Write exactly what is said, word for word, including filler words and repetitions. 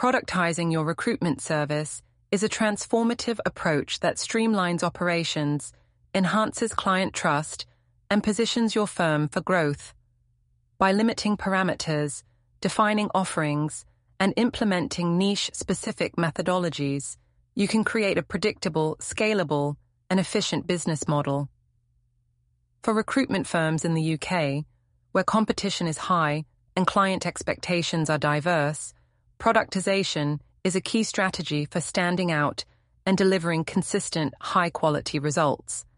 productizing your recruitment service is a transformative approach that streamlines operations, enhances client trust, and positions your firm for growth. By limiting parameters, defining offerings, and implementing niche-specific methodologies, you can create a predictable, scalable, and efficient business model. For recruitment firms in the U K, where competition is high and client expectations are diverse, productization is a key strategy for standing out and delivering consistent, high-quality results.